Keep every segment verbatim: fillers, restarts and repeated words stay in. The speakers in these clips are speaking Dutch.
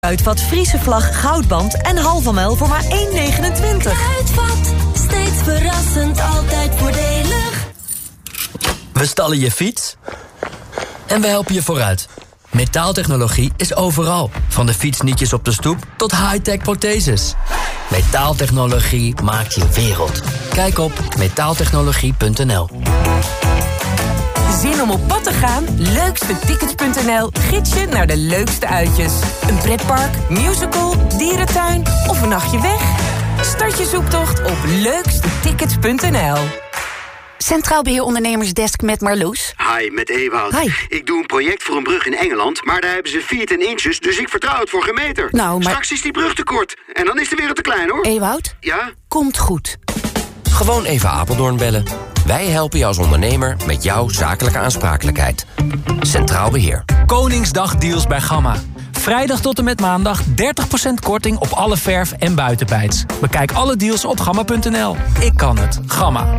Kruidvat Friese vlag goudband en halve mijl voor maar één negenentwintig. Kruidvat, steeds verrassend, altijd voordelig. We stallen je fiets en we helpen je vooruit. Metaaltechnologie is overal. Van de fietsnietjes op de stoep tot high-tech protheses. Metaaltechnologie maakt je wereld. Kijk op metaaltechnologie punt n l. Zin om op pad te gaan? leukste tickets punt n l gids je naar de leukste uitjes. Een pretpark, musical, dierentuin of een nachtje weg? Start je zoektocht op leukste tickets punt n l. Centraal Beheer Ondernemersdesk met Marloes. Hi, met Ewout. Hi. Ik doe een project voor een brug in Engeland, maar daar hebben ze feet en inches, dus ik vertrouw het voor geen meter. Nou, maar... Straks is die brug te kort en dan is de wereld te klein, hoor. Ewout? Ja? Komt goed. Gewoon even Apeldoorn bellen. Wij helpen je als ondernemer met jouw zakelijke aansprakelijkheid. Centraal Beheer. Koningsdag deals bij Gamma. Vrijdag tot en met maandag dertig procent korting op alle verf en buitenbijts. Bekijk alle deals op gamma punt n l. Ik kan het. Gamma.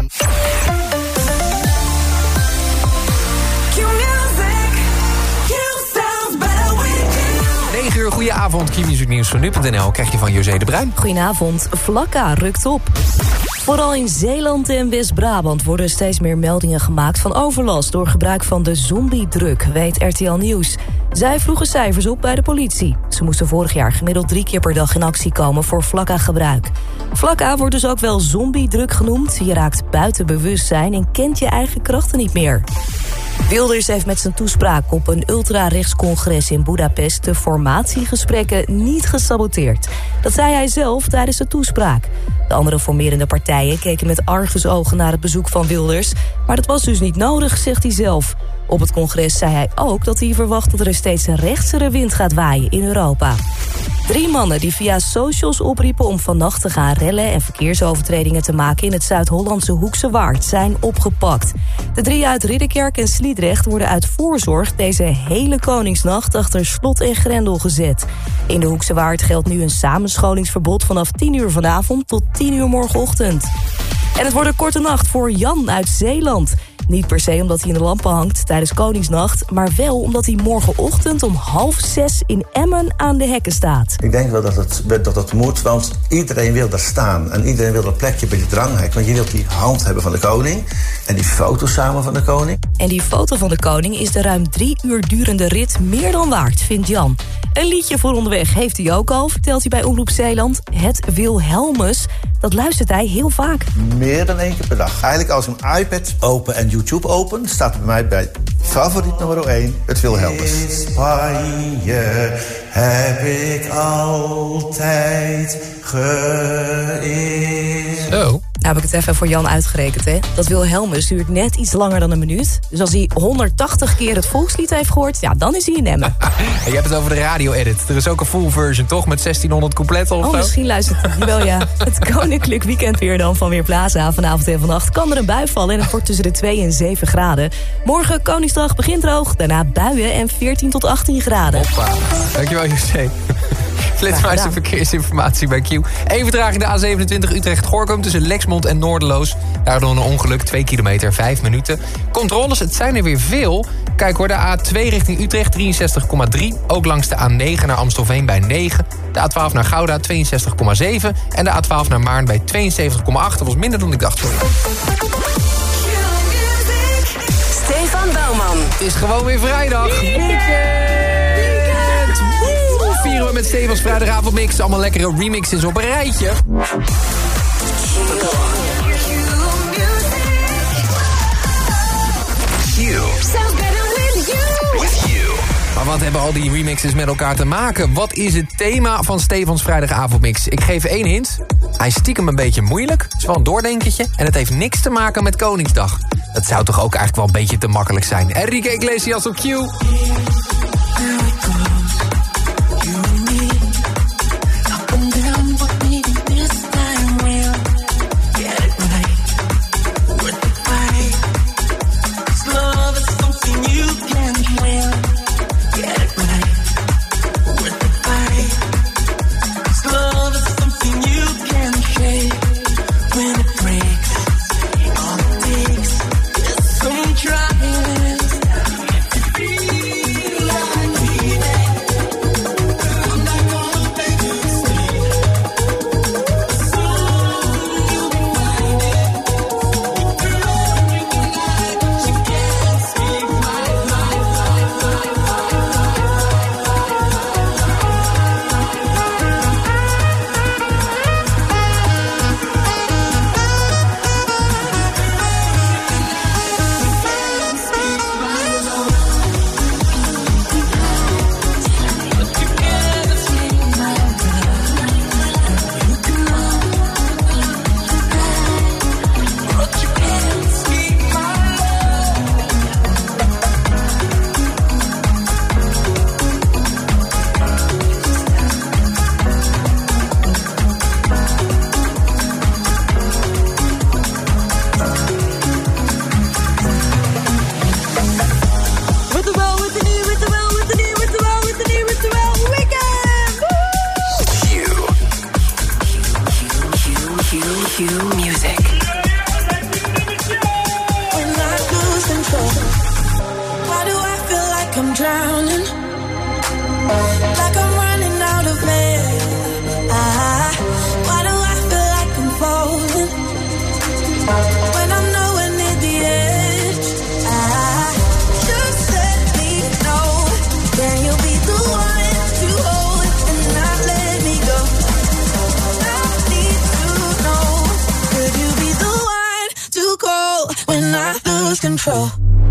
negen uur, goeie avond. Q-music nieuws van nu punt n l krijg je van José de Bruin. Goedenavond. Vlakka rukt op. Vooral in Zeeland en West-Brabant worden steeds meer meldingen gemaakt van overlast door gebruik van de zombiedruk, weet R T L Nieuws. Zij vroegen cijfers op bij de politie. Ze moesten vorig jaar gemiddeld drie keer per dag in actie komen voor Vlakka-gebruik. Vlakka wordt dus ook wel zombiedruk genoemd. Je raakt buiten bewustzijn en kent je eigen krachten niet meer. Wilders heeft met zijn toespraak op een ultra-rechtscongres in Budapest de formatiegesprekken niet gesaboteerd. Dat zei hij zelf tijdens de toespraak. De andere formerende partijen keken met argusogen naar het bezoek van Wilders, maar dat was dus niet nodig, zegt hij zelf. Op het congres zei hij ook dat hij verwacht dat er een steeds rechtsere wind gaat waaien in Europa. Drie mannen die via socials opriepen om vannacht te gaan rellen en verkeersovertredingen te maken in het Zuid-Hollandse Hoekse Waard zijn opgepakt. De drie uit Ridderkerk en Sliedrecht worden uit voorzorg deze hele Koningsnacht achter slot en grendel gezet. In de Hoekse Waard geldt nu een samenscholingsverbod vanaf tien uur vanavond tot tien uur morgenochtend. En het wordt een korte nacht voor Jan uit Zeeland. Niet per se omdat hij in de lampen hangt tijdens Koningsnacht, maar wel omdat hij morgenochtend om half zes in Emmen aan de hekken staat. Ik denk wel dat het, dat het moet, want iedereen wil daar staan. En iedereen wil een plekje bij de dranghek. Want je wilt die hand hebben van de koning en die foto samen van de koning. En die foto van de koning is de ruim drie uur durende rit meer dan waard, vindt Jan. Een liedje voor onderweg heeft hij ook al, vertelt hij bij Omroep Zeeland. Het Wilhelmus, dat luistert hij heel vaak. Meer dan één keer per dag. Eigenlijk als ik een iPad open en YouTube open, staat het bij mij bij favoriet nummer één, het Wilhelmus. In Spanje heb ik altijd geëerd. Zo. Nou heb ik het even voor Jan uitgerekend, hè. Dat Wilhelmus duurt net iets langer dan een minuut. Dus als hij honderdtachtig keer het volkslied heeft gehoord, ja, dan is hij in Emmen. Je hebt het over de radio-edit. Er is ook een full version, toch? Met zestienhonderd coupletten of oh, zo? Misschien luistert hij wel, ja. Het koninklijk weekend weer dan van Weerplaza. Vanavond en vannacht kan er een bui vallen en het wordt tussen de twee en zeven graden. Morgen Koningsdag begint droog, daarna buien en veertien tot achttien graden. Hoppa. Dankjewel, José. Flitsmeister verkeersinformatie bij Q. Eén vertraging de A zevenentwintig Utrecht-Gorkum tussen Lexmond en Noorderloos. Daardoor een ongeluk, twee kilometer, vijf minuten. Controles, het zijn er weer veel. Kijk hoor, de A twee richting Utrecht, drieënzestig komma drie. Ook langs de A negen naar Amstelveen bij negen. De A twaalf naar Gouda, tweeënzestig komma zeven. En de A twaalf naar Maarn bij tweeënzeventig komma acht. Dat was minder dan ik dacht. Sorry. Stefan Bouwman. Het is gewoon weer vrijdag. Weekend! Vieren we met Stefans vrijdagavondmix. Allemaal lekkere remixes op een rijtje. Maar wat hebben al die remixes met elkaar te maken? Wat is het thema van Stefans vrijdagavondmix? Ik geef één hint. Hij is stiekem een beetje moeilijk. Het is wel een doordenkertje. En het heeft niks te maken met Koningsdag. Dat zou toch ook eigenlijk wel een beetje te makkelijk zijn. Enrique Iglesias op Q. Trying, feel like control.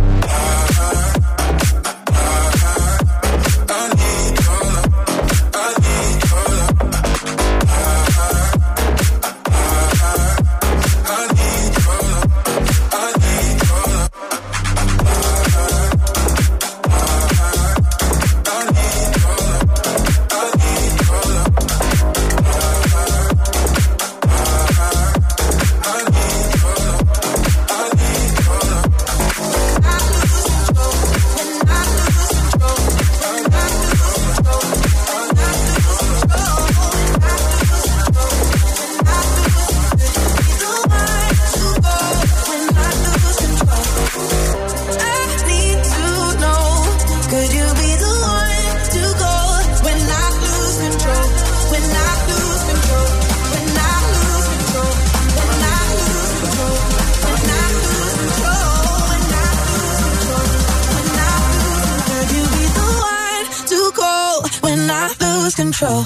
Control.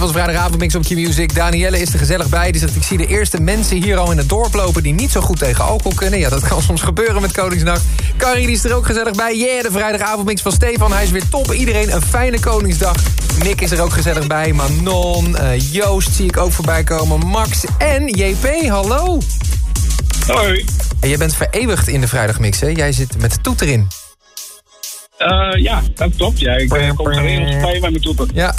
de vrijdagavondmix op Q-Music. Danielle is er gezellig bij. Die zegt, ik zie de eerste mensen hier al in het dorp lopen... die niet zo goed tegen alcohol kunnen. Ja, dat kan soms gebeuren met Koningsnacht. Carrie die is er ook gezellig bij. Yeah, de vrijdagavondmix van Stefan. Hij is weer top. Iedereen een fijne Koningsdag. Nick is er ook gezellig bij. Manon, uh, Joost zie ik ook voorbij komen. Max en J P, hallo. Hoi. En jij bent vereeuwigd in de vrijdagmix, hè? Jij zit met de toeter in. Uh, ja, dat klopt. Ja. Ik uh, kom geregeld bij met mijn toeter. Ja.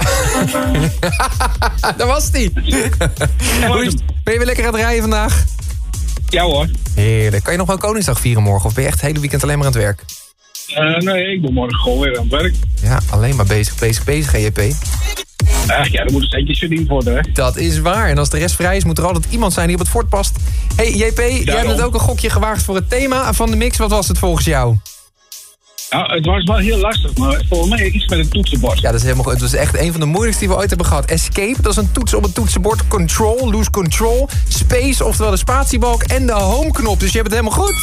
Daar was die. Hoe is, ben je weer lekker aan het rijden vandaag? Ja hoor. Heerlijk. Kan je nog wel Koningsdag vieren morgen? Of ben je echt het hele weekend alleen maar aan het werk? Uh, nee, ik ben morgen gewoon weer aan het werk. Ja, alleen maar bezig, bezig, bezig, J P. Ach ja, er moet een centjes verdiend worden, hè? Dat is waar. En als de rest vrij is, moet er altijd iemand zijn die op het fort past. Hey, J P, Daarom. jij hebt net ook een gokje gewaagd voor het thema van de mix. Wat was het volgens jou? Nou, het was wel heel lastig, maar volgens mij iets met een toetsenbord. Ja, dat is helemaal goed. Het was echt een van de moeilijkste die we ooit hebben gehad. Escape, dat is een toets op het toetsenbord. Control, lose control. Space, oftewel de spatiebalk en de home knop. Dus je hebt het helemaal goed.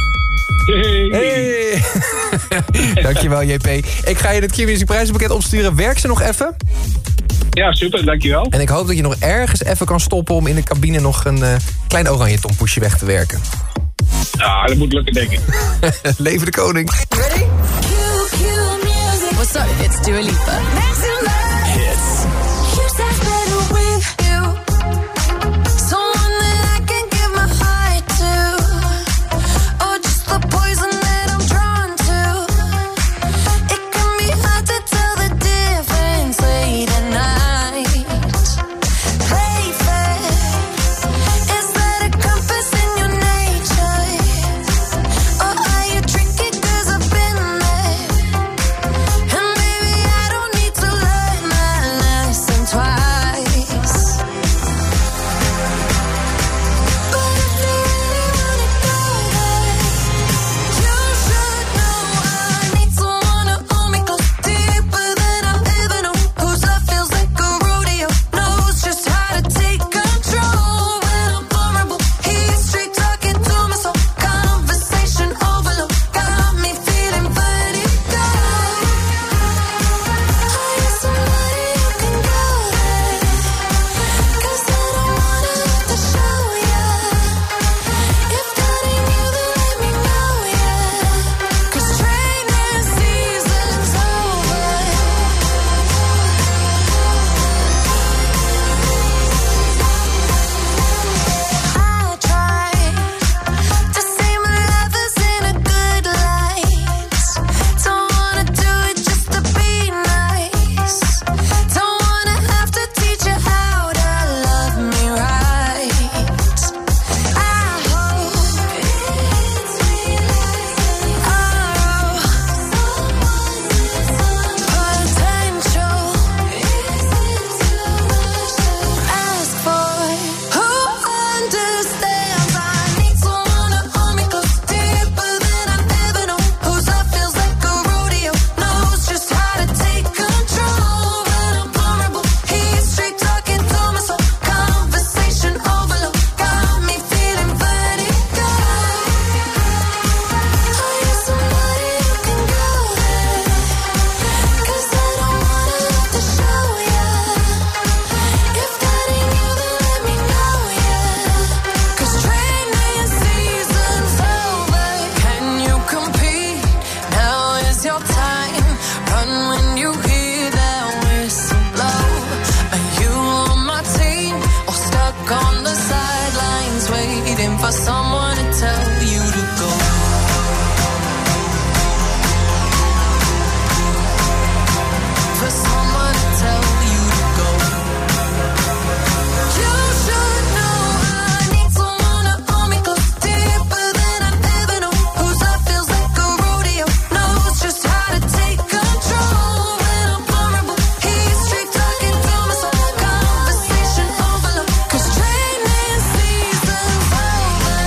Hey. Hey. Dankjewel, J P. Ik ga je het Q-Music prijzenpakket opsturen. Werk ze nog even? Ja, super, dankjewel. En ik hoop dat je nog ergens even kan stoppen... om in de cabine nog een uh, klein oranje tompoesje weg te werken. Ja, dat moet lukken, denk ik. Leven de koning. Ready? Q, Q music. What's up? It's Dua Lipa. Maximum hits. Q sounds better with you. Someone that I can give my heart to. Or just the poison that I'm drawn to. It can be hard to tell the difference late at night. Play fair. Is that a compass in your nature? Or are you tricky 'cause I've been there? And maybe I don't need to learn my lesson twice. But if you really wanna go there, you should know I need someone to hold me close, deeper than I've ever known. Whose love feels like a rodeo, knows just how to take control when I'm vulnerable. He's straight talking to my soul, conversation overload, got me feeling vertigo. Are you somebody who can go there? 'Cause I don't wanna have to show ya. If that ain't you, then let me know ya. 'Cause training season's over. I try to see my lovers in a good light. Don't wanna do it just to be nice. Don't wanna have to teach you how to love me right. I hope it's realizing our potential ask for who understands. I need someone to hold me close, deeper than I've ever known. Whose love feels like a rodeo, knows just how to take control when I'm vulnerable. He's straight talking to my soul, conversation overload, got me feeling vertigo. Are you somebody who can go there? 'Cause I don't wanna have to show ya. If that ain't you, then let me know ya. 'Cause training season's over. Can you compete? Now is your time. Run when you hear that whistle blow. Are you on my team or stuck on the sidelines waiting for someone to tell you to go? For someone to tell you to go. You should know I need someone to hold me close, deeper than I've ever known. Whose love feels like a rodeo, knows just how to take control when I'm vulnerable. He's straight talking to my soul, conversation overload. 'Cause training season's over.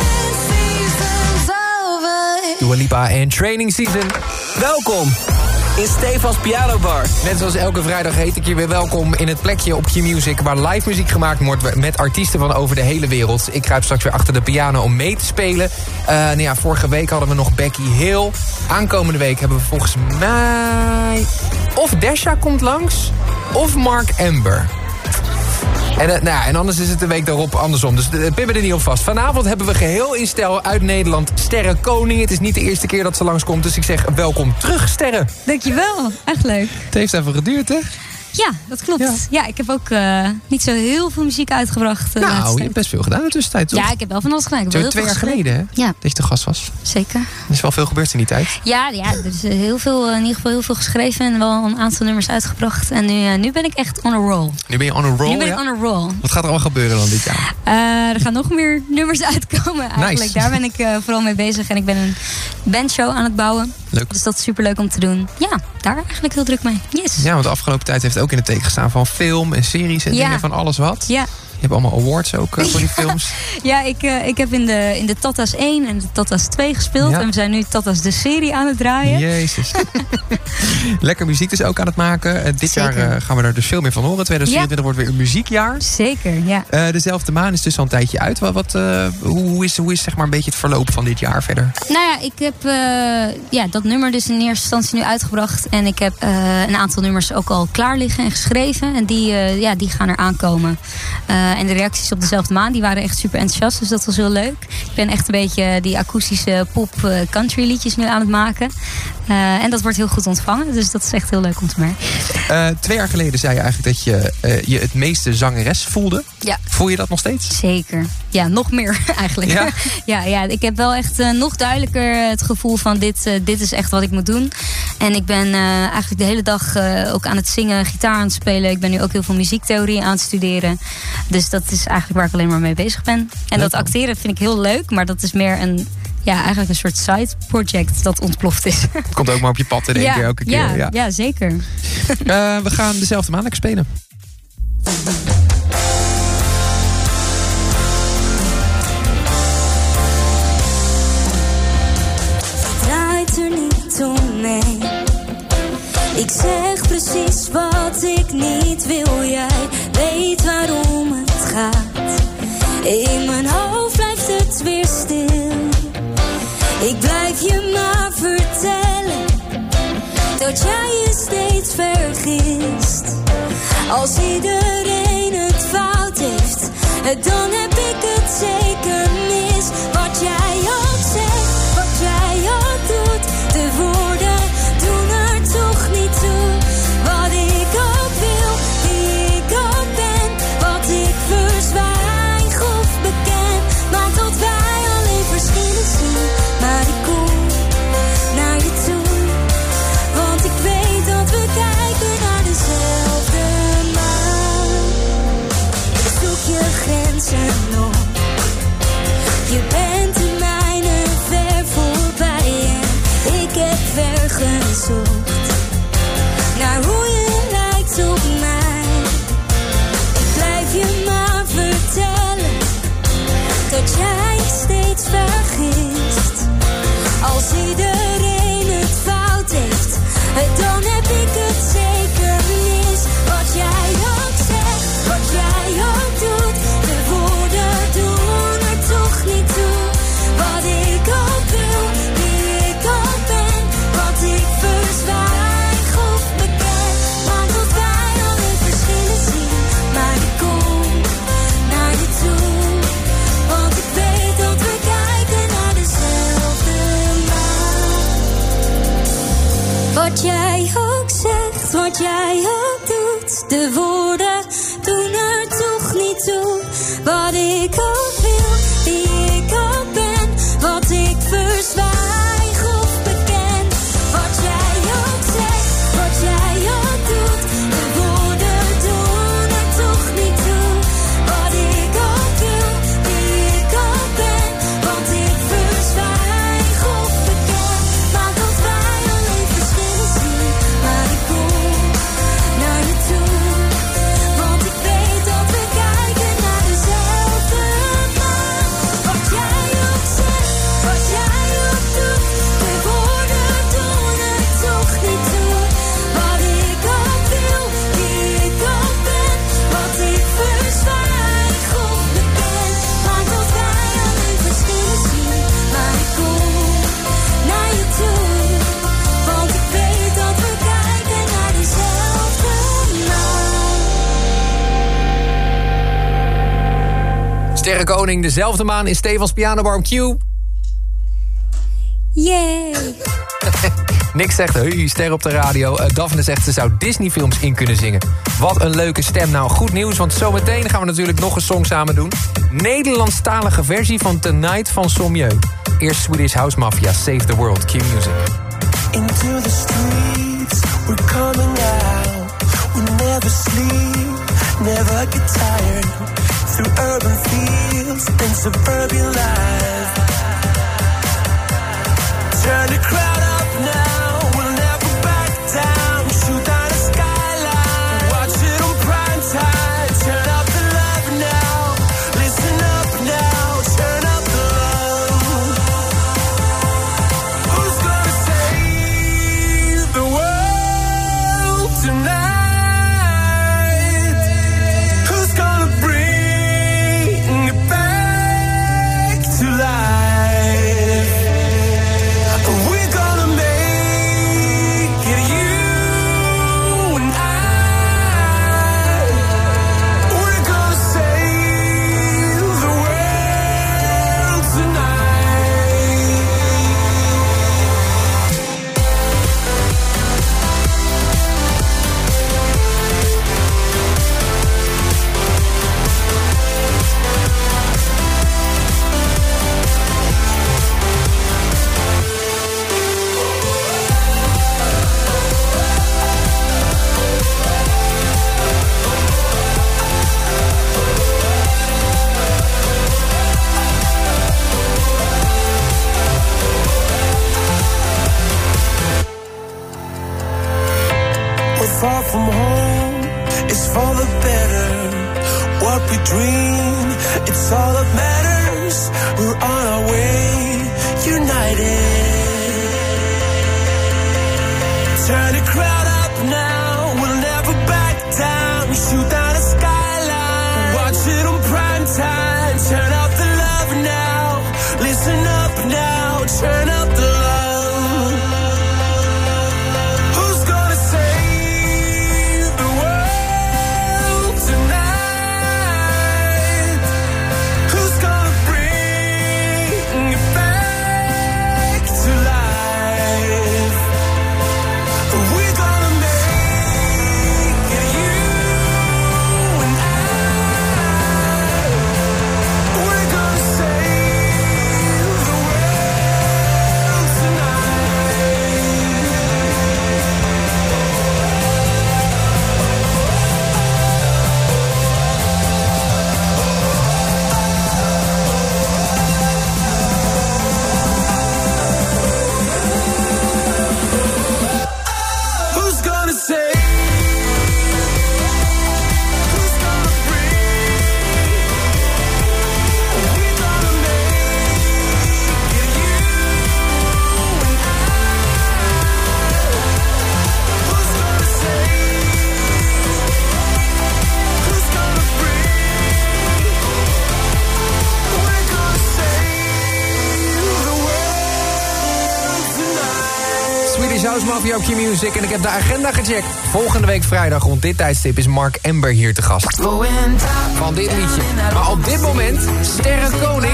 Dua Lipa en Training Season. Welkom in Stefans Piano Bar. Net zoals elke vrijdag heet ik je weer welkom in het plekje op Q-Music... waar live muziek gemaakt wordt met artiesten van over de hele wereld. Ik kruip straks weer achter de piano om mee te spelen. Uh, nou ja, vorige week hadden we nog Becky Hill. Aankomende week hebben we volgens mij... of Desha komt langs, of Mark Amber. En, uh, nou ja, en anders is het de week daarop andersom. Dus uh, pimmen er niet op vast. Vanavond hebben we geheel in stijl uit Nederland Sterre Koning. Het is niet de eerste keer dat ze langskomt. Dus ik zeg welkom terug, Sterre. Dankjewel, echt leuk. Het heeft even geduurd, hè? Ja, dat klopt. Ja, ja ik heb ook uh, niet zo heel veel muziek uitgebracht. Uh, nou, je hebt best veel gedaan in de tussentijd, toch? Ja, ik heb wel van alles gedaan. Ik heb Zo twee jaar geleden, hè? Ja. Dat je te gast was. Zeker. Er is wel veel gebeurd in die tijd. Ja, ja er is heel veel, in ieder geval heel veel geschreven en wel een aantal nummers uitgebracht. En nu, uh, nu ben ik echt on a roll. Nu ben je on a roll, Nu ben ja? ik on a roll. Wat gaat er al gebeuren dan dit jaar? Uh, er gaan nog meer nummers uitkomen eigenlijk. Nice. Daar ben ik uh, vooral mee bezig. En ik ben een bandshow aan het bouwen. Leuk. Dus dat is super leuk om te doen. Ja, daar eigenlijk heel druk mee. Yes. Ja, want de afgelopen tijd heeft het ook in het teken gestaan van film en series en ja. dingen van alles wat. Ja. Je hebt allemaal awards ook uh, voor die films. Ja, ik, uh, ik heb in de, in de Tata's één en de Tata's twee gespeeld. Ja. En we zijn nu Tata's de serie aan het draaien. Jezus. Lekker muziek dus ook aan het maken. Uh, dit Zeker. jaar uh, gaan we er dus veel meer van horen. tweeduizend vierentwintig ja. wordt weer een muziekjaar. Zeker, ja. Uh, dezelfde maan is dus al een tijdje uit. Wat, wat, uh, hoe is, hoe is zeg maar een beetje het verloop van dit jaar verder? Nou ja, ik heb uh, ja, dat nummer dus in eerste instantie nu uitgebracht. En ik heb uh, een aantal nummers ook al klaar liggen en geschreven. En die, uh, ja, die gaan er aankomen. Uh, en de reacties op dezelfde maan, die waren echt super enthousiast. Dus dat was heel leuk. Ik ben echt een beetje die akoestische pop-country liedjes nu aan het maken. Uh, en dat wordt heel goed ontvangen. Dus dat is echt heel leuk om te merken. Uh, twee jaar geleden zei je eigenlijk dat je uh, je het meeste zangeres voelde. Ja. Voel je dat nog steeds? Zeker. Ja, nog meer eigenlijk. Ja? ja, ja, ik heb wel echt uh, nog duidelijker het gevoel van dit, uh, dit is echt wat ik moet doen. En ik ben uh, eigenlijk de hele dag uh, ook aan het zingen, gitaar aan het spelen. Ik ben nu ook heel veel muziektheorie aan het studeren. Dus dat is eigenlijk waar ik alleen maar mee bezig ben. En leuk, dat acteren vind ik heel leuk, maar dat is meer een... Ja, eigenlijk een soort side project dat ontploft is. Het komt ook maar op je pad in één ja, keer, elke keer. Ja, ja. ja zeker. Uh, we gaan dezelfde maan lekker spelen. Draait er niet omheen. Ik zeg precies wat ik niet wil. Jij weet waarom het gaat. In mijn hoofd blijft het weer stil. Ik blijf je maar vertellen dat jij je steeds vergist. Als iedereen het fout heeft, dan heb ik het zeker mis. Wat jij ook zegt, wat jij ook doet, de woorden doen er toch niet toe. Wat ik ook wil, wie ik ook ben, wat ik verzwijg of beken, maakt dat wij alleen verschillen zien. Maar ik kom naar je toe, want ik weet dat we kijken naar dezelfde maan. Ik zoek je grenzen op, je bent de mijne ver voorbij. En ik heb ver gezocht naar hoe je lijkt op mij. Ik blijf je maar vertellen dat jij steeds vergist. Als iedereen het fout heeft, dan heb ik het zeker mis. Wat jij ook zegt, wat jij ook doet, de woorden doen er toch niet toe. Sterrenkoning, dezelfde maan in Stefans Pianobar op Q. Yay! Nick zegt, hey, ster op de radio. Uh, Daphne zegt, ze zou Disney-films in kunnen zingen. Wat een leuke stem. Nou, goed nieuws, want zometeen gaan we natuurlijk nog een song samen doen. Nederlandstalige versie van Tonight van Sommieu. Eerst Swedish House Mafia, Save the World, Q-Music. Into the streets, we're coming out. We never sleep, never get tired. Through urban fields and suburban life. Turn the crowd up now, we'll never back down. Shoot down the skyline, watch it on prime time. Turn up the love now, listen up now. Turn up the love. Who's gonna save the world tonight? Who's gonna bring it back to life? Far from home, it's for the better. What we dream, it's all that matters. We're on our way, united. Turn the crowd up now, we'll never back down. Shoot down the skyline, watch it on prime time. Turn up the love now, listen up now. Turn up the love. House Mafia op Q-Music en ik heb de agenda gecheckt. Volgende week vrijdag rond dit tijdstip is Mark Ember hier te gast. Van dit liedje. Maar op dit moment, Sterrenkoning.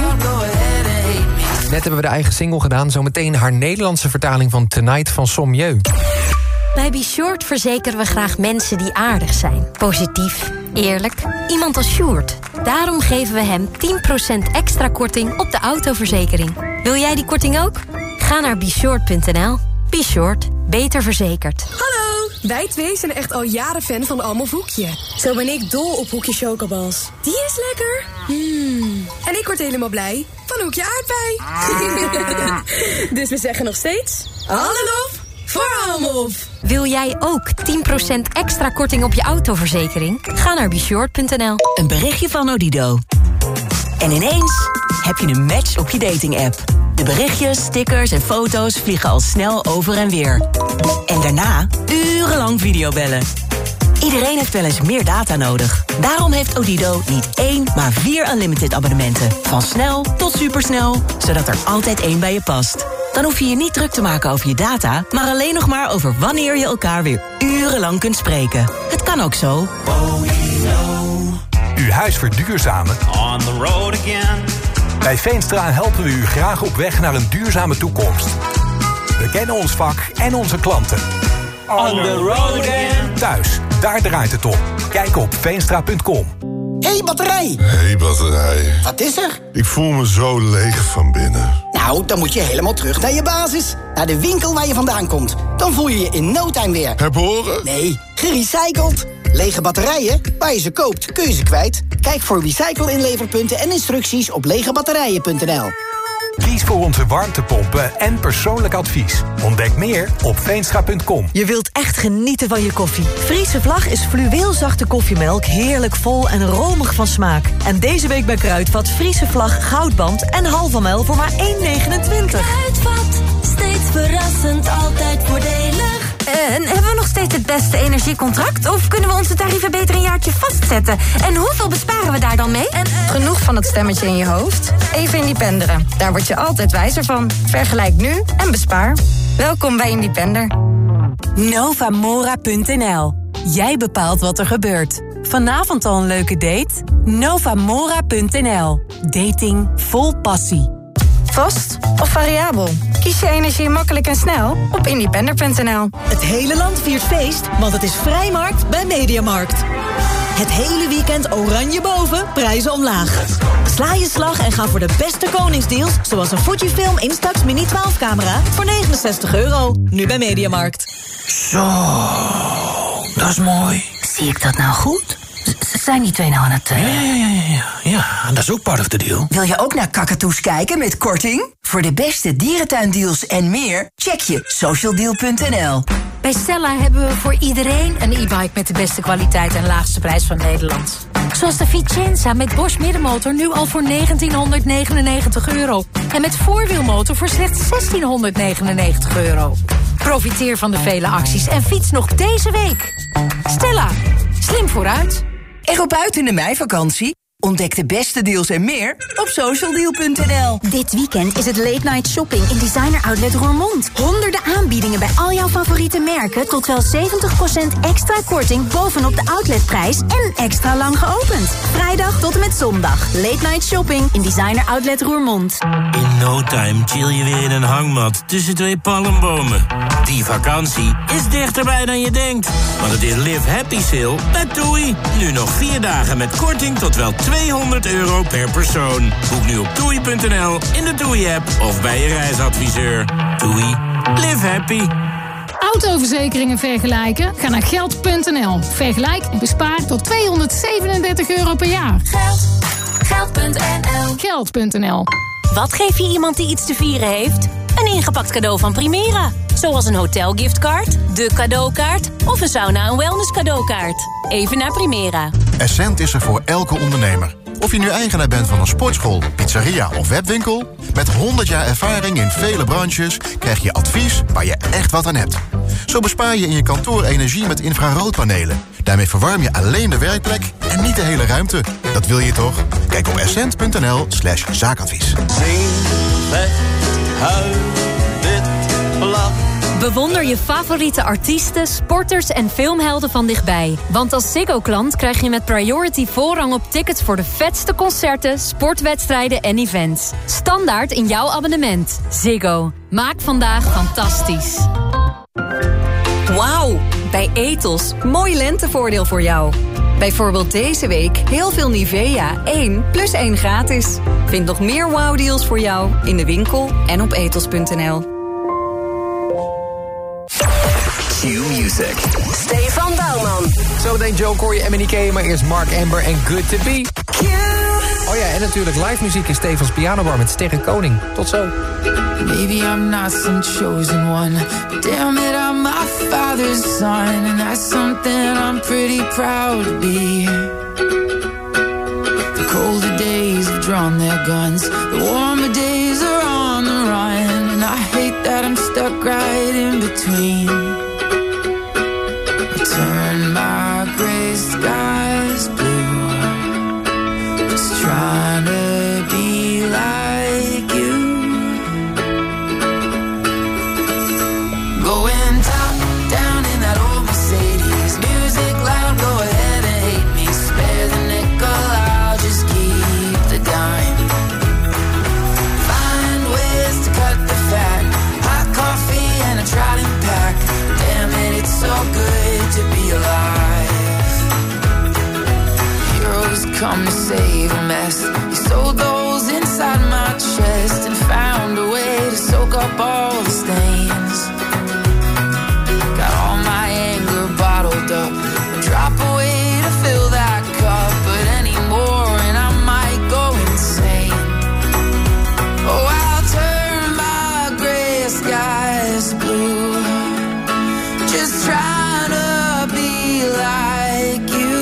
Net hebben we de eigen single gedaan. Zometeen haar Nederlandse vertaling van Tonight van Sommieu. Bij Be Short verzekeren we graag mensen die aardig zijn. Positief, eerlijk. Iemand als Sjoerd. Daarom geven we hem tien procent extra korting op de autoverzekering. Wil jij die korting ook? Ga naar be short punt n l. Be Short. Beter verzekerd. Hallo! Wij twee zijn echt al jaren fan van Almof Hoekje. Zo ben ik dol op Hoekje Chocobals. Die is lekker. Mm. En ik word helemaal blij van Hoekje Aardbei. Dus we zeggen nog steeds... Hallo voor Almof! Wil jij ook tien procent extra korting op je autoverzekering? Ga naar be short punt n l. Een berichtje van Odido. En ineens heb je een match op je dating-app. De berichtjes, stickers en foto's vliegen al snel over en weer. En daarna urenlang videobellen. Iedereen heeft wel eens meer data nodig. Daarom heeft Odido niet één, maar vier unlimited abonnementen. Van snel tot supersnel, zodat er altijd één bij je past. Dan hoef je je niet druk te maken over je data, maar alleen nog maar over wanneer je elkaar weer urenlang kunt spreken. Het kan ook zo. Uw huis verduurzamen? On the road again. Bij Veenstra helpen we u graag op weg naar een duurzame toekomst. We kennen ons vak en onze klanten. On the road again. Thuis, daar draait het om. Kijk op veenstra punt com. Hey batterij! Hey batterij. Wat is er? Ik voel me zo leeg van binnen. Nou, dan moet je helemaal terug naar je basis. Naar de winkel waar je vandaan komt. Dan voel je je in no time weer. Herboren? Nee, gerecycled. Lege batterijen, waar je ze koopt, kun je ze kwijt. Kijk voor recycle-inleverpunten en instructies op legebatterijen punt n l. Kies voor onze warmtepompen en persoonlijk advies. Ontdek meer op veenstra punt com. Je wilt echt genieten van je koffie. Friese Vlag is fluweelzachte koffiemelk, heerlijk vol en romig van smaak. En deze week bij Kruidvat Friese Vlag goudband en halve mel voor maar één negenentwintig. Kruidvat, steeds verrassend, altijd voordelig. En hebben we nog steeds het beste energiecontract? Of kunnen we onze tarieven beter een jaartje vastzetten? En hoeveel besparen we daar dan mee? En, uh... Genoeg van dat stemmetje in je hoofd? Even Independeren. Daar word je altijd wijzer van. Vergelijk nu en bespaar. Welkom bij Independer. Novamora punt n l. Jij bepaalt wat er gebeurt. Vanavond al een leuke date? Novamora punt n l. Dating vol passie. Vast of variabel? Kies je energie makkelijk en snel op independer punt n l. Het hele land viert feest, want het is Vrijmarkt bij Mediamarkt. Het hele weekend oranje boven, prijzen omlaag. Sla je slag en ga voor de beste koningsdeals... zoals een Fujifilm Instax Mini twaalf camera voor negenenzestig euro. Nu bij Mediamarkt. Zo, dat is mooi. Zie ik dat nou goed? Zijn die twee nou aan het... Uh... Ja, ja, ja, ja, ja, dat is ook part of the deal. Wil je ook naar kakatoes kijken met korting? Voor de beste dierentuindeals en meer, check je socialdeal punt n l. Bij Stella hebben we voor iedereen een e-bike met de beste kwaliteit en laagste prijs van Nederland. Zoals de Vicenza met Bosch middenmotor nu al voor negentienhonderdnegenennegentig euro. En met voorwielmotor voor slechts zestienhonderdnegenennegentig euro. Profiteer van de vele acties en fiets nog deze week. Stella, slim vooruit. Erop uit in de meivakantie? Ontdek de beste deals en meer op socialdeal punt n l. Dit weekend is het late night shopping in Designer Outlet Roermond. Honderden aanbiedingen bij al jouw favoriete merken... tot wel zeventig procent extra korting bovenop de outletprijs... en extra lang geopend. Vrijdag tot en met zondag. Late night shopping in Designer Outlet Roermond. In no time chill je weer in een hangmat tussen twee palmbomen. Die vakantie is dichterbij dan je denkt. Want het is Live Happy Sale bij TUI. Nu nog vier dagen met korting tot wel tweehonderd euro per persoon. Boek nu op toei punt n l, in de TUI-app of bij je reisadviseur. TUI. Live happy. Autoverzekeringen vergelijken? Ga naar geld punt n l. Vergelijk en bespaar tot tweehonderdzevenendertig euro per jaar. Geld. Geld punt n l. Geld punt n l. Wat geef je iemand die iets te vieren heeft? Een ingepakt cadeau van Primera. Zoals een hotelgiftkaart, de cadeaukaart of een sauna- en wellness cadeaukaart. Even naar Primera. Essent is er voor elke ondernemer. Of je nu eigenaar bent van een sportschool, pizzeria of webwinkel... met honderd jaar ervaring in vele branches krijg je advies waar je echt wat aan hebt. Zo bespaar je in je kantoor energie met infraroodpanelen. Daarmee verwarm je alleen de werkplek en niet de hele ruimte. Dat wil je toch? Kijk op essent punt n l slash zaakadvies. Bewonder je favoriete artiesten, sporters en filmhelden van dichtbij. Want als Ziggo-klant krijg je met Priority voorrang op tickets... voor de vetste concerten, sportwedstrijden en events. Standaard in jouw abonnement. Ziggo. Maak vandaag fantastisch. Wauw, bij Ethos. Mooi lentevoordeel voor jou. Bijvoorbeeld deze week heel veel Nivea één plus één gratis. Vind nog meer wow-deals voor jou in de winkel en op ethos punt n l. Q-Music. Stefan Bouwman. Zometeen Joe Corey en M N E K, maar eerst Mark Amber en Good To Be. Q. Oh ja, en natuurlijk live muziek in Stefans Pianobar met Sterren Koning. Tot zo. Maybe I'm not some chosen one, but damn it, I'm my father's son, and that's something I'm pretty proud to be. The colder days have drawn their guns, the warmer days are on the run, and I hate that I'm stuck right in between. Turn my gray skies blue, just trying to be like you. Going top down in that old Mercedes, music loud, go ahead and hate me, spare the nickel. time to save a mess. You sold those inside my chest and found a way to soak up all the stains. Got all my anger bottled up and drop away to fill that cup, but anymore and I might go insane. Oh, I'll turn my gray skies blue, just trying to be like you.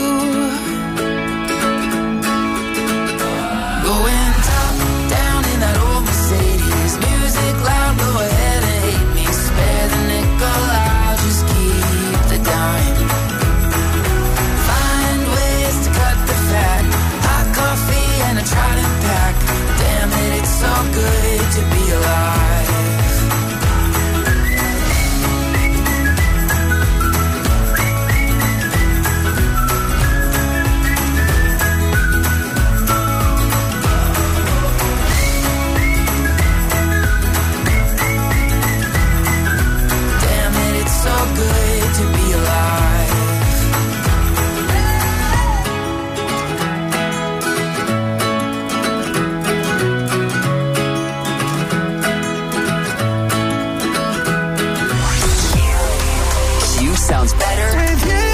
Going top down in that old Mercedes, music loud, go ahead and hate me. Spare the nickel, I'll just keep the dime. Find ways to cut the fat, hot coffee and a Trident pack. Damn it, it's so good to be alive. Sounds better with you.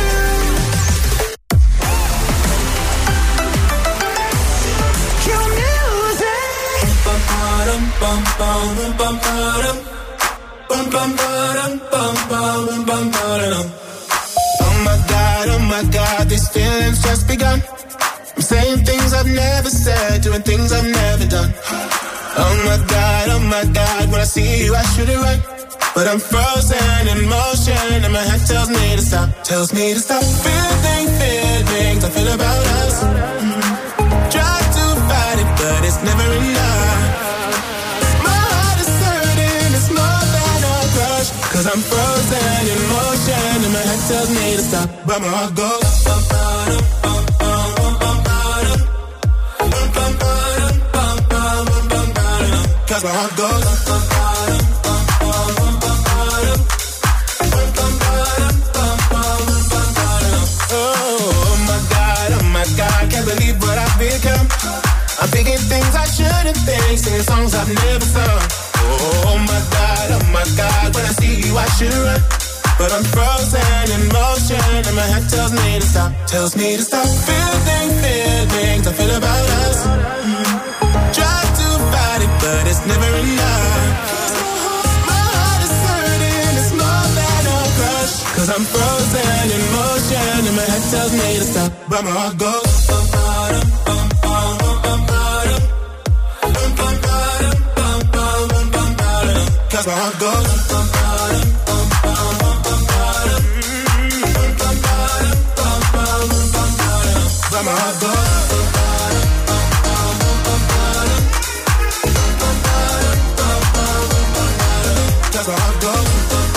Your music. Bum bum bum bum bum bum bum bum bum bum. Oh my God, oh my God, these feelings just begun. I'm saying things I've never said, doing things I've never done. Oh my God, oh my God, when I see you I should it right. But I'm frozen in motion and my head tells me to stop, tells me to stop. Feeling, feelings I feel about us. Mm-hmm. Try to fight it, but it's never enough. My heart is hurting, it's more than a crush. Cause I'm frozen in motion and my head tells me to stop, but my heart goes bum, bum, bum, bum, bum, bum, bum, bum, bum, bum, bum. Cause my heart goes bum, bum, bum. I can't believe what I've become. I'm thinking things I shouldn't think, singing songs I've never sung. Oh my God, oh my God, when I see you I should run, but I'm frozen in motion and my head tells me to stop, tells me to stop. Feeling, feelings I feel about us. Mm-hmm. Try to fight it, but it's never enough. My heart is hurting, it's more than a crush. Cause I'm frozen in motion and my head tells me to stop, but my heart goes. Cause my heart goes. But my heart goes. Cause my heart goes.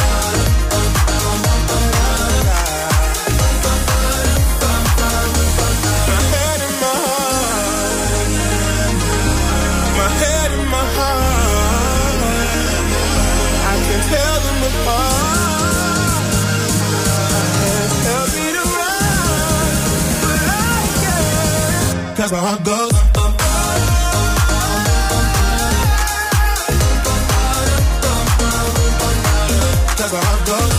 My head in my heart. My head in my heart. I can tell them apart. I can't beat around, but I can. Cause my heart goes. Cause my heart goes.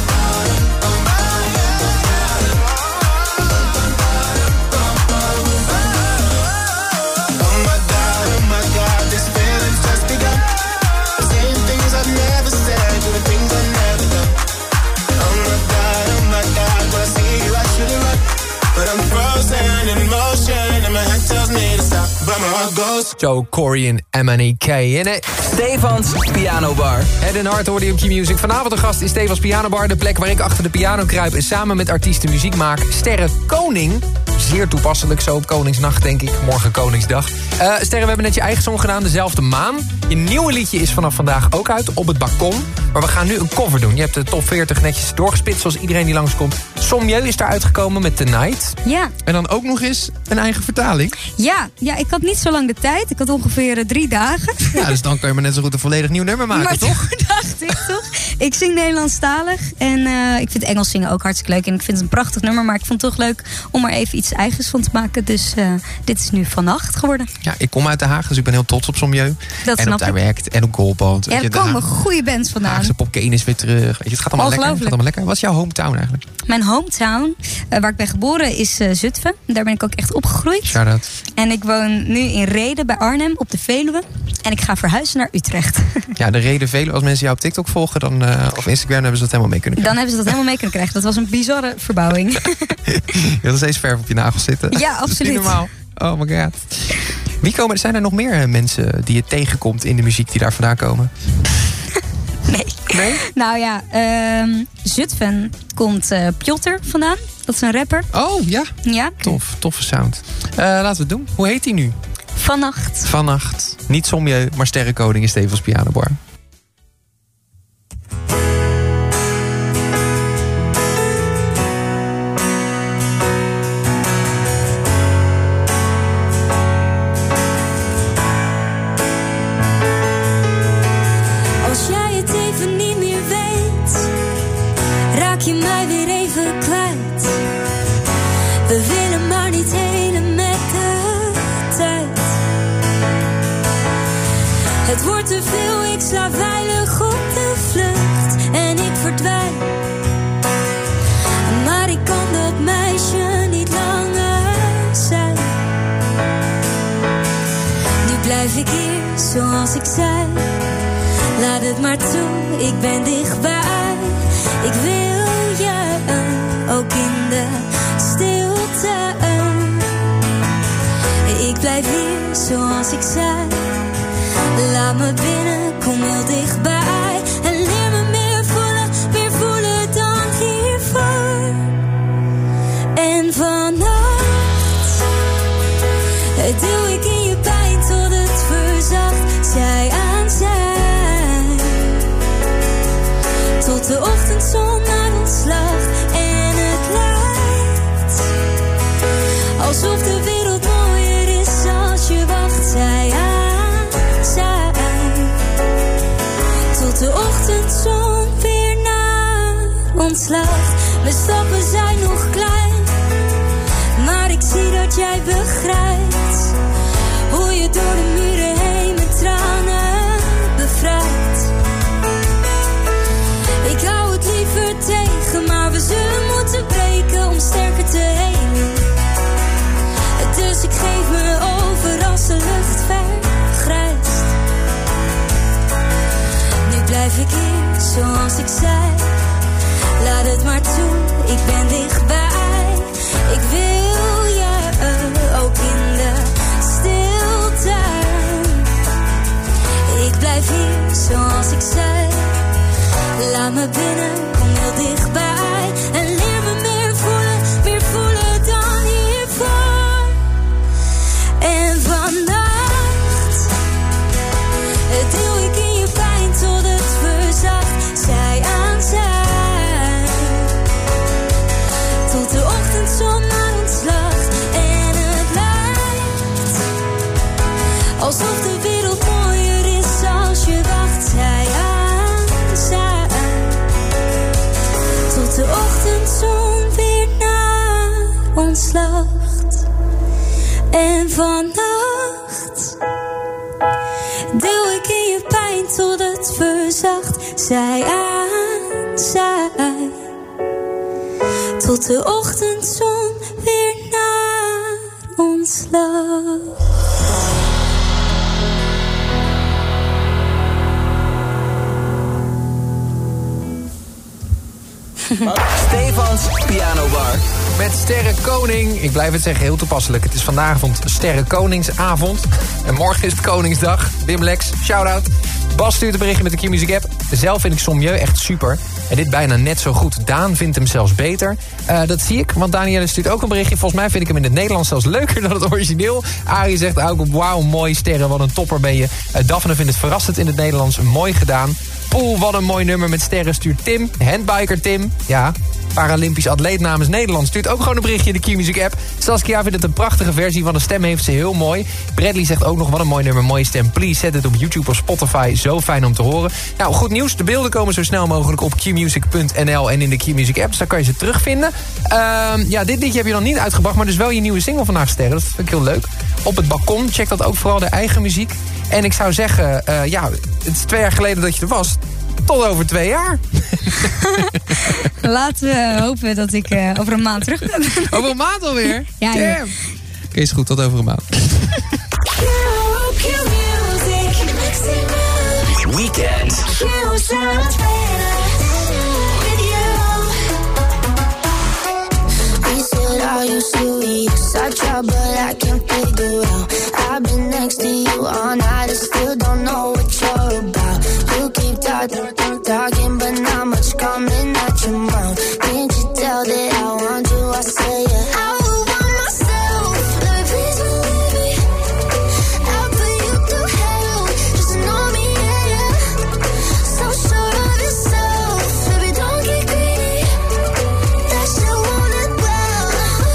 Oh my God, oh my God, this feeling's just begun. Saying things I've never said, doing things I've never done. Oh my God, oh my God, when I see you I should've run, but I'm frozen in motion and my head tells me to stop, but my heart goes. Joe, Corey en M N E K in het. Stefans Piano Bar. Ed en Hart hoorde je op Q-Music. Vanavond de gast is Stefans Piano Bar. De plek waar ik achter de piano kruip en samen met artiesten muziek maak. Sterre Koning. Zeer toepasselijk zo op Koningsnacht, denk ik. Morgen Koningsdag. Uh, Sterre, we hebben net je eigen song gedaan, Dezelfde Maan. Je nieuwe liedje is vanaf vandaag ook uit, Op het Balkon. Maar we gaan nu een cover doen. Je hebt de top veertig netjes doorgespitst, zoals iedereen die langskomt. Sommieu is daar uitgekomen met Tonight. Ja. En dan ook nog eens een eigen vertaling. Ja, ja, ik had niet zo lang de tijd. Ik had ongeveer uh, drie dagen. Ja, dus dan kan je maar net zo goed een volledig nieuw nummer maken, maar toch? toen dacht ik toch, Ik zing Nederlandstalig en uh, ik vind Engels zingen ook hartstikke leuk. En ik vind het een prachtig nummer, maar ik vond het toch leuk om er even iets eigens van te maken. Dus uh, dit is nu Vannacht geworden. Ja, ik kom uit Den Haag, dus ik ben heel trots op Sommieu. Dat en op daar werkt en op Goalband. Er komen goede bands vandaan. Haagse Popkeen is weer terug. Weet je, het gaat allemaal lekker. Het gaat allemaal lekker. Wat is jouw hometown eigenlijk? Mijn hometown, uh, waar ik ben geboren, is uh, Zutphen. Daar ben ik ook echt opgegroeid. Shout-out. En ik woon nu in Rheden bij Arnhem op de Veluwe. En ik ga verhuizen naar Utrecht. Ja, de Reden Veluwe. Als mensen jou op TikTok volgen dan, uh, of Instagram, hebben ze dat helemaal mee kunnen krijgen. Dan hebben ze dat helemaal mee kunnen krijgen. Dat was een bizarre verbouwing. Je had steeds verf op je nagels zitten. Ja, absoluut. Dat is niet normaal. Oh my god. Wie komen, zijn er nog meer mensen die je tegenkomt in de muziek die daar vandaan komen? Nee. nee. Nou ja, um, Zutphen komt uh, Pjotter vandaan. Dat is een rapper. Oh, ja. Ja. Tof, toffe sound. Uh, laten we het doen. Hoe heet hij nu? Vannacht. Vannacht. Niet Sommieu, maar Sterrenkoning in Stevens Pianobar. Je mij weer even kwijt. We willen maar niet helen met de tijd. Het wordt te veel, ik sla veilig op de vlucht en ik verdwijn. Maar ik kan dat meisje niet langer zijn. Nu blijf ik hier zoals ik zei. Laat het maar toe, ik ben dichtbij. Ik wil ook in de stilte. Ik blijf hier zoals ik zei. Laat me binnen, kom heel dichtbij. En leer me meer voelen, meer voelen dan hiervoor. En vannacht deel ik in je pijn tot het verzacht. Zij aan zij. Tot de ochtendzon naar ons lacht. Alsof de wereld mooier is als je wacht. Zij aan zij. Tot de ochtendzon weer naar ons lacht. Mijn stappen zijn nog klein, maar ik zie dat jij begrijpt. Hoe je door de muren heen met tranen bevrijdt. Ik hou het liever tegen, maar we zullen moeten breken om sterker te helen. Dus ik geef me over als de lucht vergrijst. Nu blijf ik hier zoals ik zei. Laat het maar toe, ik ben dichtbij. Ik wil je ook in de stilte. Ik blijf hier zoals ik zei. Laat me binnen, kom heel dichtbij. En leer me meer voelen, meer voelen dan hiervoor. En vannacht deel ik in je pijn tot het verzacht. Zij aan zij. Tot de ochtendzon naar ons lacht. En het lijkt alsof de wereld mooier is als je wacht. Zij aan zij. Tot de ochtendzon weer naar ons lacht. En vannacht deel ik in je pijn tot het verzacht. Zij aan zij. Tot de ochtendzon weer naar ons lacht. Stefans Pianobar. Met Sterrenkoning. Ik blijf het zeggen, heel toepasselijk. Het is vanavond Sterrenkoningsavond. En morgen is het Koningsdag. Wim Lex, shout-out. Bas stuurt een berichtje met de Q-Music app. Zelf vind ik Sommieu echt super. En dit bijna net zo goed. Daan vindt hem zelfs beter. Uh, dat zie ik, want Danielle stuurt ook een berichtje. Volgens mij vind ik hem in het Nederlands zelfs leuker dan het origineel. Arie zegt ook, wauw, mooi Sterren, wat een topper ben je. Uh, Daphne vindt het verrassend in het Nederlands. Mooi gedaan. Poel, wat een mooi nummer met sterren, stuurt Tim. Handbiker Tim, ja, Paralympisch atleet namens Nederland, stuurt ook gewoon een berichtje in de Q-Music app. Saskia vindt het een prachtige versie, van de stem heeft ze heel mooi. Bradley zegt ook nog, wat een mooi nummer, mooie stem. Please, zet het op YouTube of Spotify, zo fijn om te horen. Nou, goed nieuws, de beelden komen zo snel mogelijk op q music punt n l en in de Q-Music app, dus daar kan je ze terugvinden. Uh, ja, dit liedje heb je nog niet uitgebracht, maar dus wel je nieuwe single vandaag, Sterren. Dat vind ik heel leuk. Op het balkon, check dat ook vooral, de eigen muziek. En ik zou zeggen, uh, ja, het is twee jaar geleden dat je er was. Tot over twee jaar. Laten we hopen dat ik uh, over een maand terug ben. Over een maand alweer? Ja, ja. Oké, okay, is goed. Tot over een maand. Weekend. Are you serious? I try, but I can't figure out. I've been next to you all night, I still don't know what you're about. You keep talking, talking, but not much coming out your mouth. Can't you tell that I want you? I say it. I would want myself, baby, please believe me. I'll put you through hell, just to know me, yeah, yeah. So sure of yourself, baby, don't get greedy. That shit won't end well.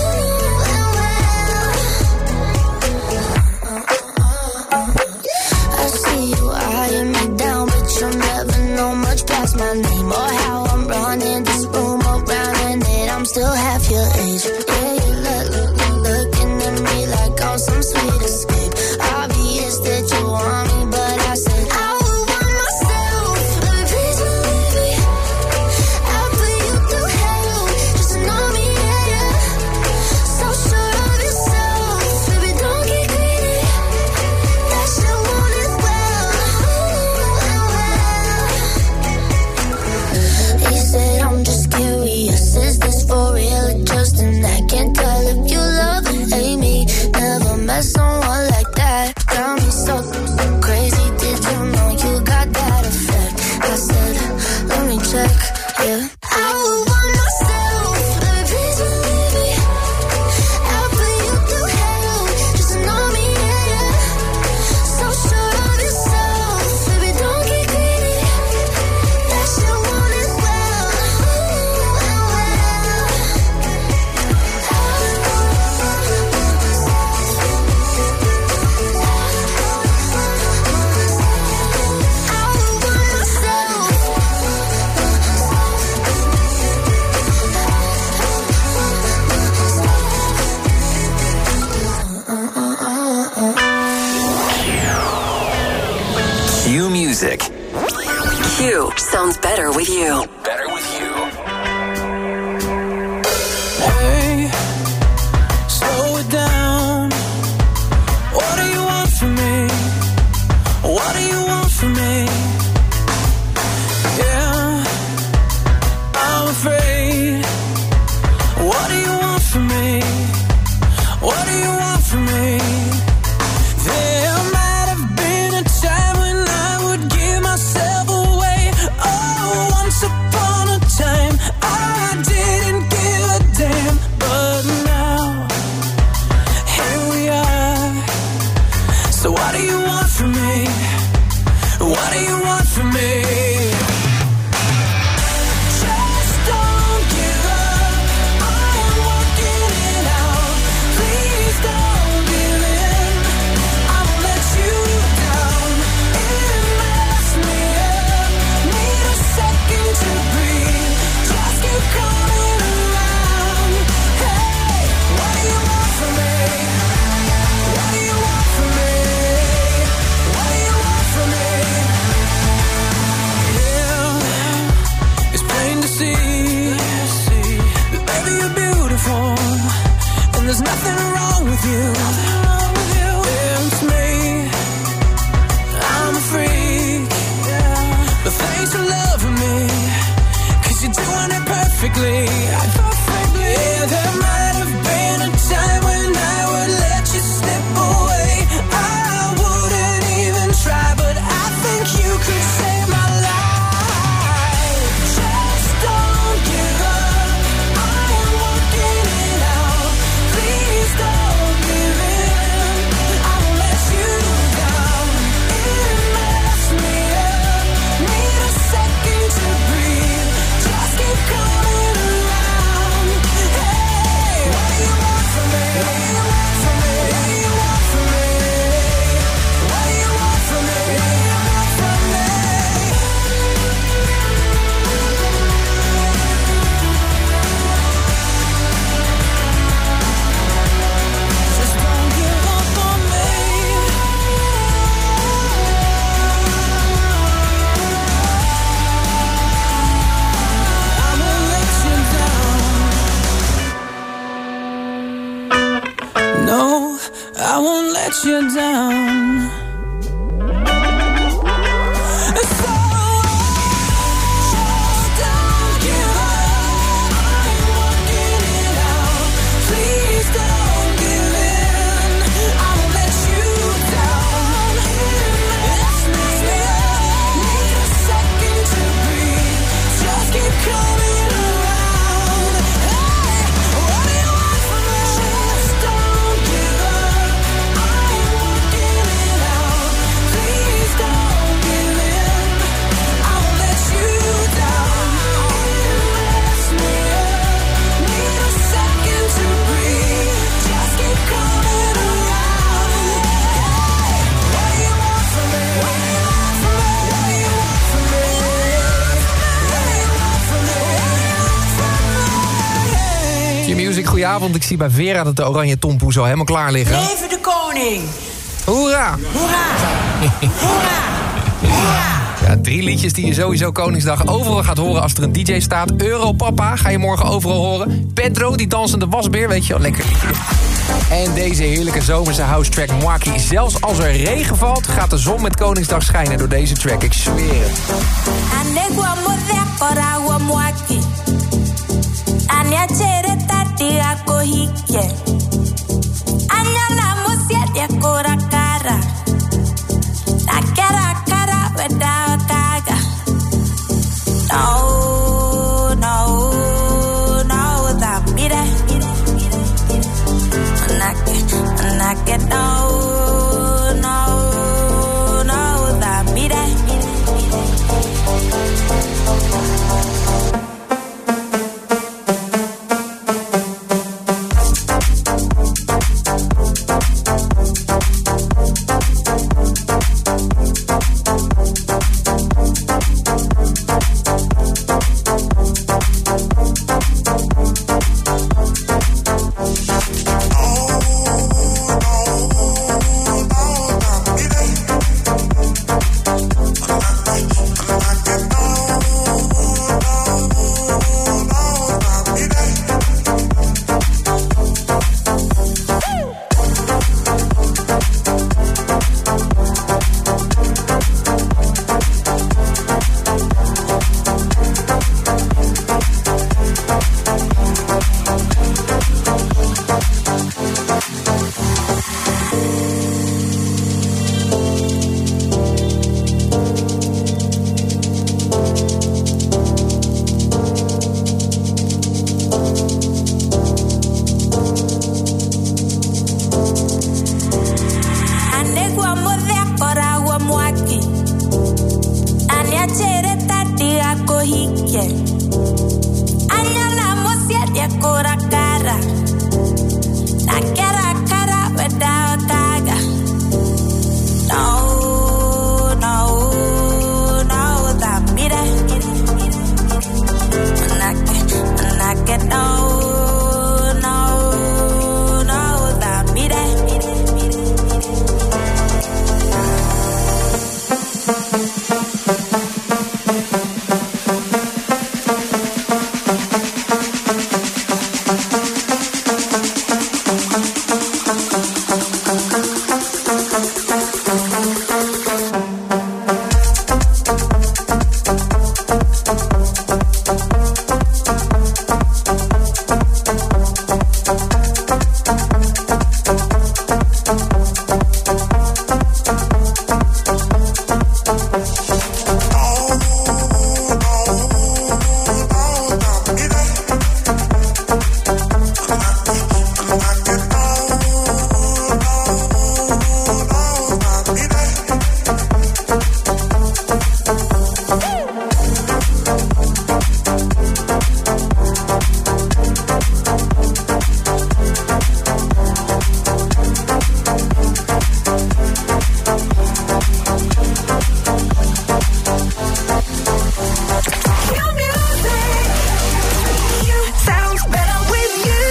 I see you eyeing me down, but you'll never know much past my name or how I'm running this room around, and that I'm still half your age. Yeah, you look, look, look, looking at me like I'm some sweet escape. Obvious that you want me, but I said I would want myself, baby, please believe me. I'll put you through hell, just to know me, yeah, yeah. So sure of yourself, baby, don't get greedy. That shit won't end well. He said I'm just curious, is this for real or just an act? Can't tell if you love or hate me. Never met someone like that. Got me so crazy, did you know you got that effect? I said, let me check, yeah. I would want myself, baby, please believe me. I'll put you through hell, just to know me, yeah, yeah. So sure of yourself, baby, don't get greedy. That shit won't end well. Q Music. Q sounds better with you. Better with you. Hey, slow it down. What do you want from me? What do you want from me? Yeah, I'm afraid. What do you want from me? What do you want from me? There might have been a time when I would give myself away. Oh, once upon a time I didn't give a damn. But now, here we are. So what do you want from me? What do you want from me? Just don't give up. I am working it out. Please don't give in. I won't let you down. It messed me up. Need a second to breathe. Just keep coming around. Hey, what do you want from me? What do you want from me? What do you want from me? Yeah. I won't let you down. Goedenavond, ik zie bij Vera dat de oranje tompoes al helemaal klaar liggen. Leven de koning! Hoera! Hoera! Hoera! Hoera! Ja, drie liedjes die je sowieso Koningsdag overal gaat horen als er een D J staat. Europapa ga je morgen overal horen. Pedro, die dansende wasbeer, weet je wel, lekker liedje. En deze heerlijke zomerse house track Mwaki. Zelfs als er regen valt, gaat de zon met Koningsdag schijnen door deze track, ik zweer het. Aniachere tati ako hike Anyala musiet ya kora kara Na kara kara weda kaga No, no, no Da mire Anake, anake no, no, no Da mire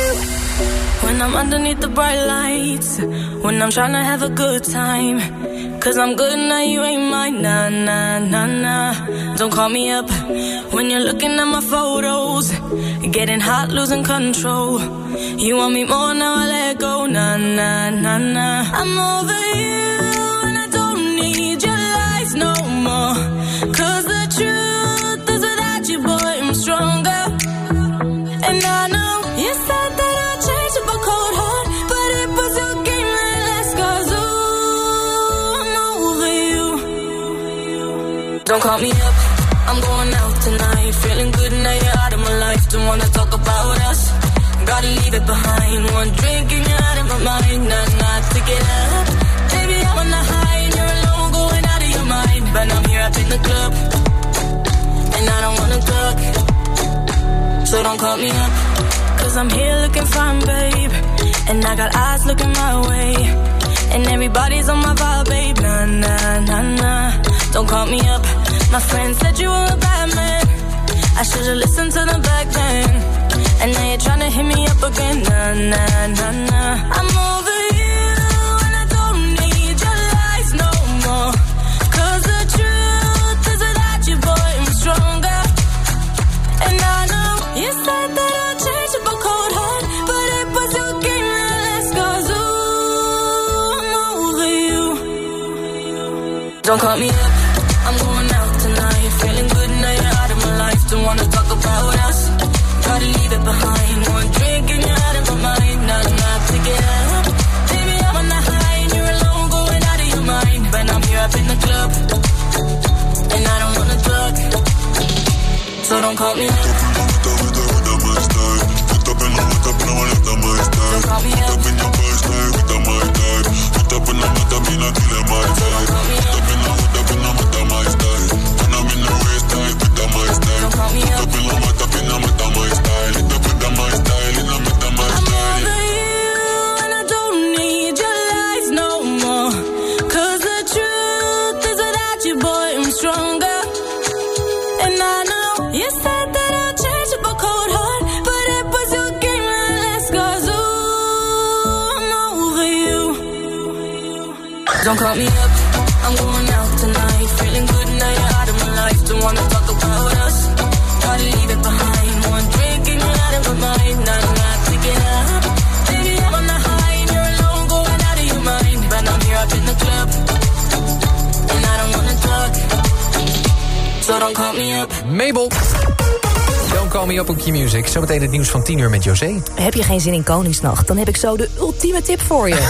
When I'm underneath the bright lights, when I'm trying to have a good time, Cause I'm good now, you ain't mine. Nah, nah, nah, nah. Don't call me up when you're looking at my photos. Getting hot, losing control. You want me more, now I let go. Nah, nah, nah, nah. I'm over you and I don't need your lies no more. Cause the truth is without you, boy, I'm stronger. And I know you said that I'd change up a cold heart, but it was your game that last. Cause ooh, I'm over you. Don't call me up, I'm going out tonight. Feeling good now you're out of my life. Don't wanna talk about us, gotta leave it behind. One drink and you're out of my mind. Nah, nah, to get up. Baby, I'm on the high and you're alone, going out of your mind. But I'm here up in the club, and I don't wanna talk. So don't call me up, cause I'm here looking fine, babe. And I got eyes looking my way, and everybody's on my vibe, babe. Nah, nah, nah, nah. Don't call me up. My friend said you were a bad man. I should've listened to them back then. And now you're tryna hit me up again. Nah, nah, nah, nah. I'm over you and I don't need your lies no more. Cause the truth is without you, boy, I'm stronger. And I know you said that I'd change up a cold heart, but it was your game that last. Cause ooh, I'm over you. Don't call me up, I'm going out tonight. Feeling good now you're out of my life. Don't wanna talk about us, gotta leave it behind. One drink and you're out of my mind. Not enough to get up. Baby, I'm on the high and you're alone, going out of your mind. But I'm here up in the club, and I don't wanna talk. So don't call me up. Don't call me up, I'm going out tonight. Feeling good now you're out of my life. Don't wanna talk about us, gotta leave it behind. One drink and you're out of my mind. Not enough to get up. Baby, I'm on the high and you're alone, going out of your mind. But I'm here up in the club, and I don't wanna talk. So don't call me up. Mabel. Don't call me up op Q-Music. Zometeen het nieuws van tien uur met José. Heb je geen zin in Koningsnacht? Dan heb ik zo de ultieme tip voor je.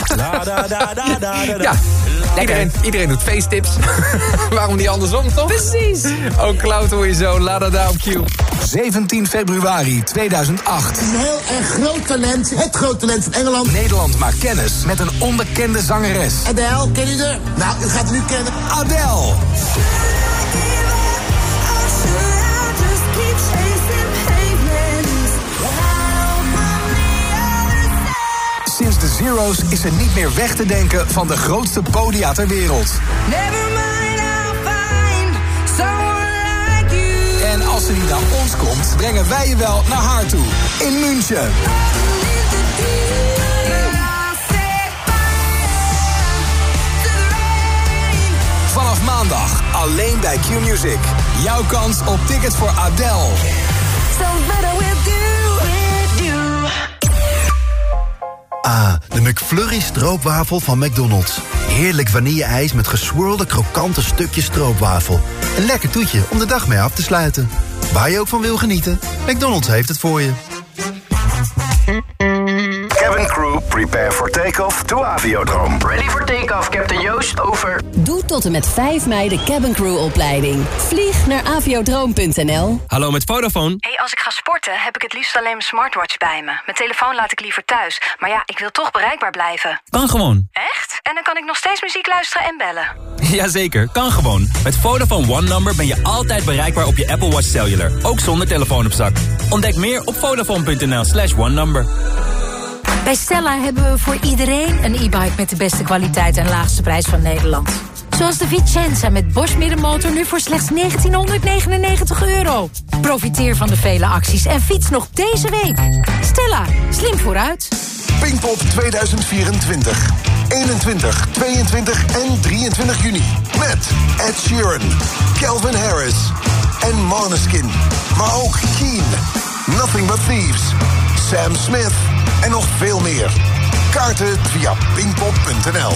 Ja, iedereen, iedereen doet feesttips. Waarom niet andersom, toch? Precies. Ook Cloud hoor je zo. La da da op Q. zeventien februari tweeduizend acht. Een heel erg groot talent. Het groot talent van Engeland. Nederland maakt kennis met een onbekende zangeres. Adele, ken je haar? Nou, u gaat nu kennen. Adele. Sinds de Zero's is er niet meer weg te denken van de grootste podia ter wereld. En als ze niet naar ons komt, brengen wij je wel naar haar toe. In München. Vanaf maandag alleen bij Q-Music. Jouw kans op tickets voor Adele. Ah, de McFlurry stroopwafel van McDonald's. Heerlijk vanille-ijs met geswirlde krokante stukjes stroopwafel. Een lekker toetje om de dag mee af te sluiten. Waar je ook van wil genieten, McDonald's heeft het voor je. Cabin crew, prepare for takeoff to Aviodrome. Ready for takeoff, Captain Joost, over. Doe tot en met vijf mei de cabin crew opleiding. Vlieg naar aviodrome punt n l. Hallo, met Vodafone. Hey, als ik ga sporten heb ik het liefst alleen mijn smartwatch bij me. Mijn telefoon laat ik liever thuis. Maar ja, ik wil toch bereikbaar blijven. Kan gewoon. Echt? En dan kan ik nog steeds muziek luisteren en bellen? Jazeker, kan gewoon. Met Vodafone One Number ben je altijd bereikbaar op je Apple Watch Cellular. Ook zonder telefoon op zak. Ontdek meer op vodafone punt n l slash one number. Bij Stella hebben we voor iedereen een e-bike met de beste kwaliteit en laagste prijs van Nederland. Zoals de Vicenza met Bosch middenmotor nu voor slechts negentienhonderdnegenennegentig euro. Profiteer van de vele acties en fiets nog deze week. Stella, slim vooruit. Pinkpop tweeduizend vierentwintig. eenentwintig, tweeëntwintig en drieëntwintig juni. Met Ed Sheeran, Calvin Harris en Måneskin. Maar ook Keen, Nothing But Thieves, Sam Smith en nog veel meer. Kaarten via pinkpop punt n l.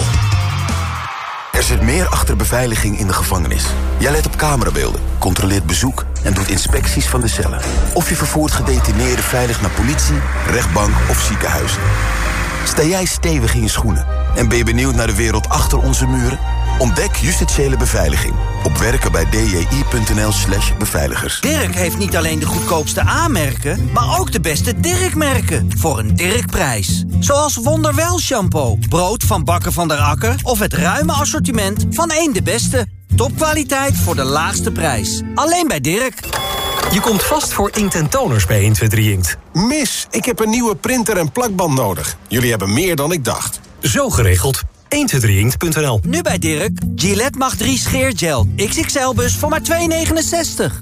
Er zit meer achter beveiliging in de gevangenis. Jij let op camerabeelden, controleert bezoek en doet inspecties van de cellen. Of je vervoert gedetineerden veilig naar politie, rechtbank of ziekenhuis. Sta jij stevig in je schoenen en ben je benieuwd naar de wereld achter onze muren? Ontdek justitiële beveiliging op werken bij d j i punt n l slash beveiligers. Dirk heeft niet alleen de goedkoopste A-merken, maar ook de beste Dirk-merken. Voor een Dirk-prijs. Zoals Wonderwel shampoo, brood van Bakker van der Akker of het ruime assortiment van Eén de Beste. Topkwaliteit voor de laagste prijs. Alleen bij Dirk. Je komt vast voor inkt en toners bij één twee drie Inkt. Mis, ik heb een nieuwe printer en plakband nodig. Jullie hebben meer dan ik dacht. Zo geregeld. één twee drie inkt punt n l. Nu bij Dirk, Gillette Macht drie scheergel. X X L-bus voor maar twee negenenzestig.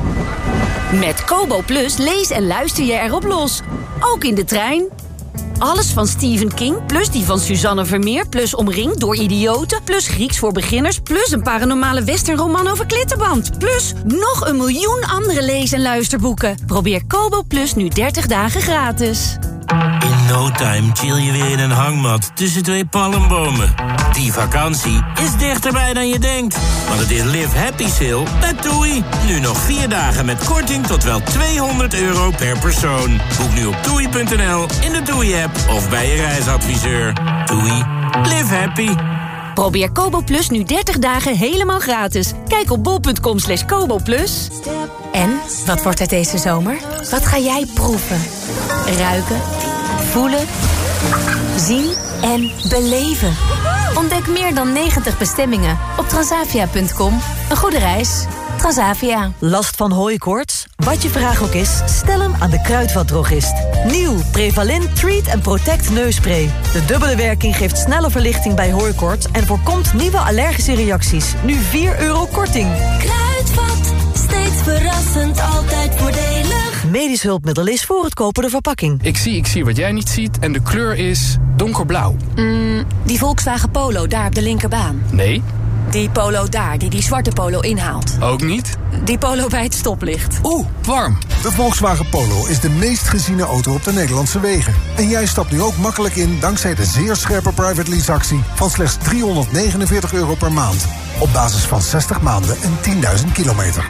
Met Kobo Plus lees en luister je erop los. Ook in de trein. Alles van Stephen King, plus die van Suzanne Vermeer... plus Omringd door idioten, plus Grieks voor beginners... plus een paranormale westernroman over klittenband... plus nog een miljoen andere lees- en luisterboeken. Probeer Kobo Plus nu dertig dagen gratis. In no time chill je weer in een hangmat tussen twee palmbomen. Die vakantie is dichterbij dan je denkt. Want het is Live Happy Sale bij TUI. Nu nog vier dagen met korting tot wel tweehonderd euro per persoon. Boek nu op toei punt n l, in de TUI-app of bij je reisadviseur. TUI. Live happy. Probeer Kobo Plus nu dertig dagen helemaal gratis. Kijk op bol punt com slash kobo plus. En, wat wordt het deze zomer? Wat ga jij proeven? Ruiken? Voelen? Zien? En beleven? Ontdek meer dan negentig bestemmingen op transavia punt com. Een goede reis. Transavia. Last van hooikoorts? Wat je vraag ook is, stel hem aan de Kruidvatdrogist. Nieuw, Prevalin Treat and Protect neusspray. De dubbele werking geeft snelle verlichting bij hooikoorts... en voorkomt nieuwe allergische reacties. Nu vier euro korting. Kruidvat, steeds verrassend, altijd voordelig. Medisch hulpmiddel is voor het kopen de verpakking. Ik zie, ik zie wat jij niet ziet en de kleur is donkerblauw. Mm, die Volkswagen Polo daar op de linkerbaan. Nee. Die Polo daar, die die zwarte Polo inhaalt. Ook niet. Die Polo bij het stoplicht. Oeh, warm. De Volkswagen Polo is de meest geziene auto op de Nederlandse wegen. En jij stapt nu ook makkelijk in dankzij de zeer scherpe private lease actie van slechts driehonderdnegenenveertig euro per maand. Op basis van zestig maanden en tienduizend kilometer.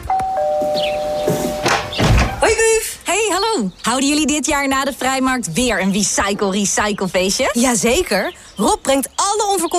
Hoi Buf! Hey, hallo! Houden jullie dit jaar na de Vrijmarkt weer een Recycle Recycle feestje? Jazeker! Rob brengt alle onverkochte